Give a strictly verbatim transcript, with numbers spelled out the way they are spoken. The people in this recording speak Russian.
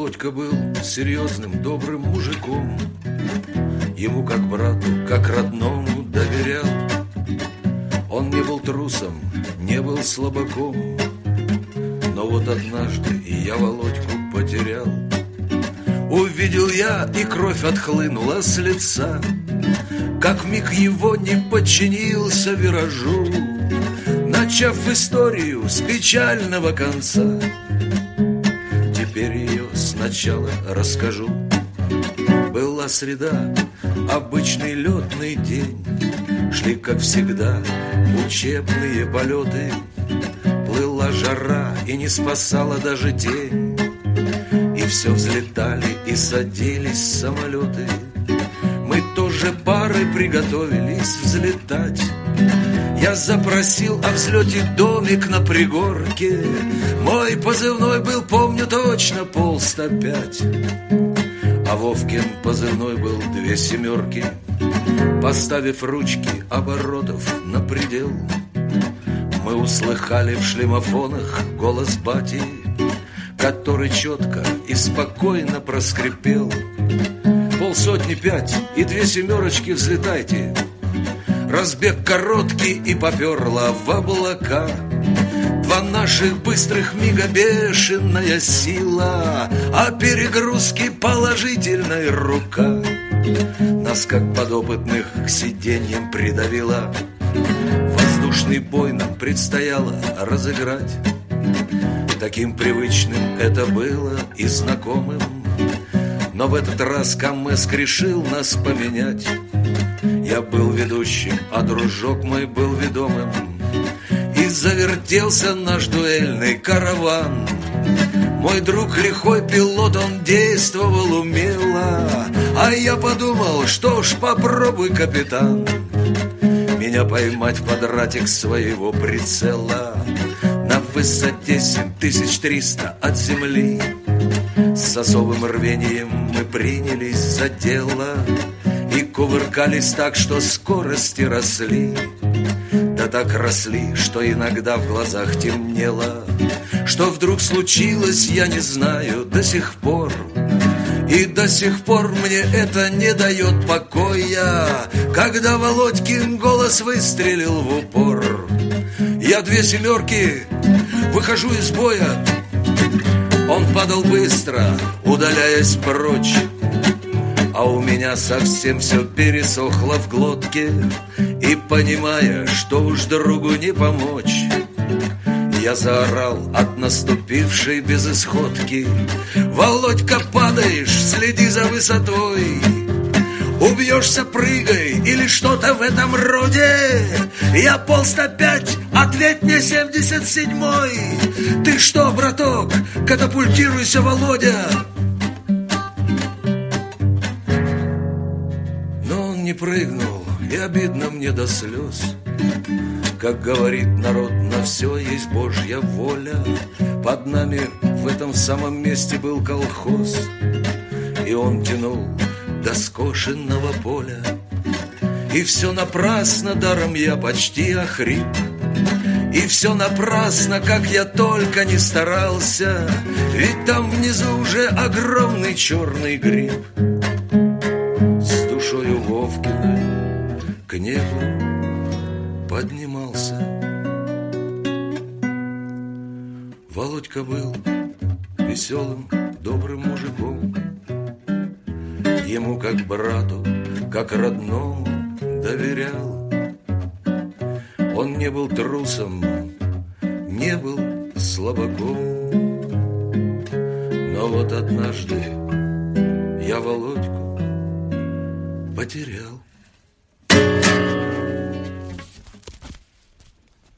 Володька был серьезным, добрым мужиком. Ему как брату, как родному доверял. Он не был трусом, не был слабаком. Но вот однажды и я Володьку потерял. Увидел я, и кровь отхлынула с лица, как миг его не подчинился виражу, начав историю с печального конца. Теперь ее сначала расскажу. Была среда, обычный летный день. Шли, как всегда, учебные полеты. Плыла жара, и не спасала даже тень. И все взлетали, и садились самолеты. Мы тоже парой приготовились взлетать. Я запросил о взлете домик на пригорке. Мой позывной был, помню точно, пол сто пять. А Вовкин позывной был две семерки. Поставив ручки оборотов на предел, мы услыхали в шлемофонах голос бати, который четко и спокойно проскрипел: полсотни пять и две семерочки взлетайте. Разбег короткий, и поперло в облака. Два наших быстрых мига бешеная сила, а перегрузки положительная рука. Нас, как подопытных, к сиденьям придавила. Воздушный бой нам предстояло разыграть. Таким привычным это было и знакомым. Но в этот раз КамЭЗ решил нас поменять. Я был ведущим, а дружок мой был ведомым. И завертелся наш дуэльный караван. Мой друг лихой пилот, он действовал умело. А я подумал, что ж, попробуй, капитан, меня поймать под ратик своего прицела. На высоте семь тысяч триста от земли с особым рвением мы принялись за дело. И кувыркались так, что скорости росли. Да так росли, что иногда в глазах темнело. Что вдруг случилось, я не знаю до сих пор. И до сих пор мне это не дает покоя. Когда Володькин голос выстрелил в упор: я две семерки, выхожу из боя. Он падал быстро, удаляясь прочь. А у меня совсем все пересохло в глотке. И понимая, что уж другу не помочь, я заорал от наступившей безысходки: Володька, падаешь, следи за высотой. Убьешься, прыгай, или что-то в этом роде. Я пол сто пять, ответь мне семьдесят седьмой. Ты что, браток, катапультируйся, Володя. Но он не прыгнул, и обидно мне до слез. Как говорит народ, на все есть Божья воля. Под нами в этом самом месте был колхоз, и он тянул до скошенного поля. И все напрасно, даром я почти охрип. И все напрасно, как я только не старался. Ведь там внизу уже огромный черный гриб. С душою Вовкиной к небу поднимался. Володька был веселым, добрым мужиком. Ему как брату, как родному доверял. Он не был трусом, не был слабаком. Но вот однажды я Володьку потерял.